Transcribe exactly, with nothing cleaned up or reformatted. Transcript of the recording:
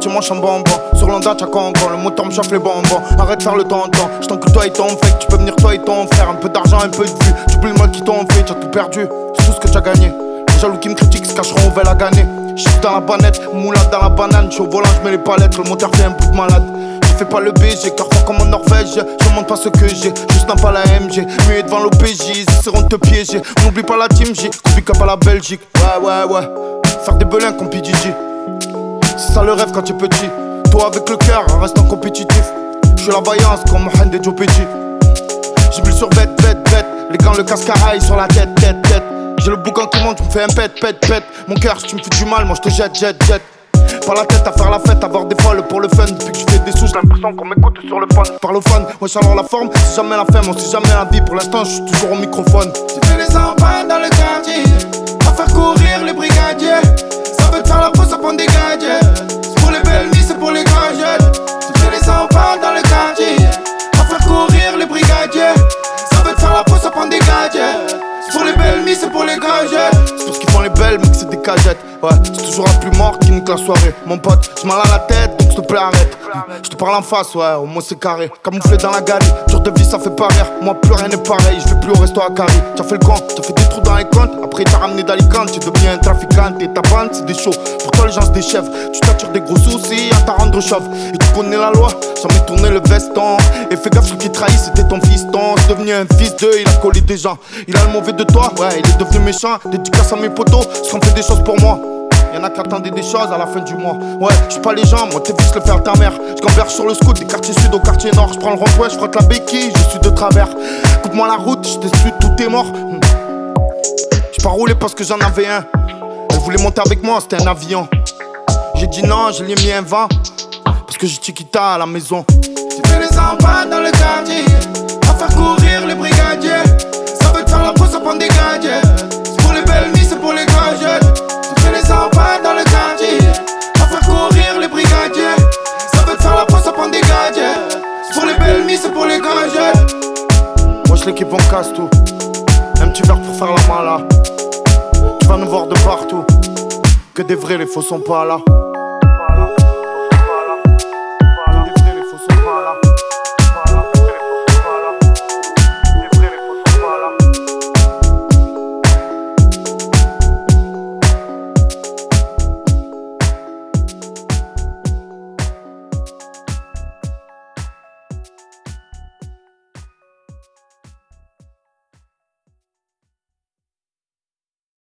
quartier moi chambon bon. Sur l'Onda t'as cancan, le moteur me chauffe les bonbons. Arrête de faire le tonton, j't'en que toi et ton fake. Tu peux venir toi et ton frère, un peu d'argent, un peu de vue. Tu oublies le mal qui t'ont fait, t'as tout perdu. C'est tout ce que t'as gagné. Les jaloux qui me critiquent se cacheront au vel à gagner. J'suis dans la banette, moulade dans la banane. J'suis au volant, j'mets les palettes, le moteur fait un bout de malade. Fais pas le B G, car fort comme en Norvège. Je montre pas ce que j'ai, juste un pas la M G. Muet devant l'O P J, ils essaieront de te piéger. On n'oublie pas la team J, combi cap à la Belgique. Ouais, ouais, ouais, faire des belins comme P D G. C'est ça le rêve quand t'es petit. Toi avec le cœur, en restant compétitif. J'suis la vaillance comme Mohamed et Joe Pesci. J'ai mis sur bête, bête, bête. Les gants, le cascarail sur la tête, tête, tête. J'ai le boucan qui monte, tu me fais un pète, pète, pète. Mon cœur, si tu me fais du mal, moi je te jette, jette, jette. Pas la tête à faire la fête, avoir des folles pour le fun. Depuis que je fais des sous, j'ai l'impression qu'on m'écoute sur le phone. Par le fun, wesh alors la forme, c'est jamais la femme, on sait jamais la vie. Pour l'instant, je suis toujours au microphone. J'ai fait les empans dans le quartier, à faire courir les brigadiers. Ça veut te faire la peau, ça prend des gadgets. C'est pour les belles nuits, c'est pour les gadgets. J'ai fait les empans dans le quartier, à faire courir les brigadiers. Ça veut te faire la peau, ça prend des gadgets. C'est pour les belles nuits, c'est pour les gadgets. C'est pour ce qu'ils font les belles, mais que c'est des cagettes. Ouais, c'est toujours la plus morte qui nique la soirée. Mon pote, j'ai mal à la tête, donc s'il te plaît arrête. Je te parle en face, ouais, au moins c'est carré. Camouflé dans la galerie, dur de vie ça fait pas rire. Moi plus rien n'est pareil, je vais plus au resto à Carré. T'as fait le camp, t'as fait des trous dans les comptes. Après t'as ramené d'Alicante, tu deviens un trafiquant. Et ta bande c'est des shows, pour toi les gens c'est des chefs. Tu t'attires des gros soucis à ta rendre chauve. Et tu connais la loi, jamais tourner le veston. Et fais gaffe, celui qui trahit c'était ton fiston. C'est devenu un fils d'eux, il a collé des gens. Il a le mauvais de toi, ouais, il est devenu méchant. Dédicace à mes potos, parce qu'on fait des choses pour moi. Y'en a qui attendaient des choses à la fin du mois. Ouais, j'suis pas les gens, moi t'es fils le faire ta mère. J'gamberge sur le scout des quartiers sud au quartier nord. J'prends le rond-point, j'frotte la béquille, je suis de travers. Coupe-moi la route, j't'explique tout est mort. hmm. J'suis pas roulé parce que j'en avais un. Elle voulait monter avec moi, c'était un avion. J'ai dit non, je lui ai mis un vent. Parce que j'ai Chiquita à la maison. J'ai fait les empans dans le quartier, à faire courir les brigadiers. Ça veut te faire la peau, ça prend des gadgets. C'est pour les belles nuits, c'est pour les gadgets. J'ai fait les empans dans le quartier, à faire courir les brigadiers. Ça veut te faire la peau, ça prend des gadgets. C'est pour les belles nuits, c'est pour les gadgets. Wesh l'équipe on casse tout. Un petit verre pour faire la mala. Tu vas nous voir de partout. Que des vrais, les faux sont pas là.